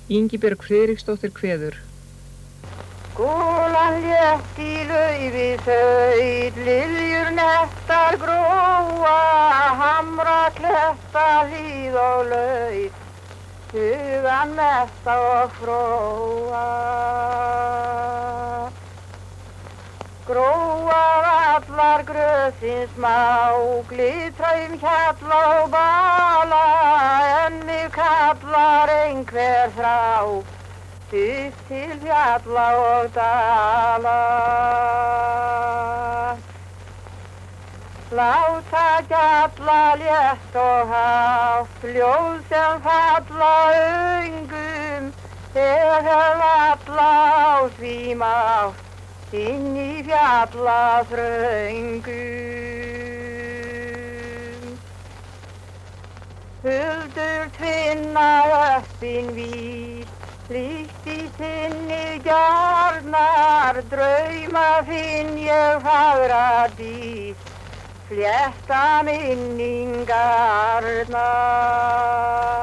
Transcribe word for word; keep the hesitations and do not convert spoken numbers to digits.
Ingibjörg Friðriksdóttir kveður. Gólan létt í laufi þaut, liljur nettar gróa, hamra kletta hlíð og laut, hugan metta og fróa. Gróar allar grösins má, glitra hjalla og bala, en mig kallar einhver þrá, upp til fjalla og dala. Láta gjalla létt og hátt, ljóð sem falla öngum, þeir hef alla á því mátt, inn í fjalla þröngum. Huldur tvinna öppin vír, líkt í sinni gjarnar, drauma finn ég fagra dýr, flétta minningarnar.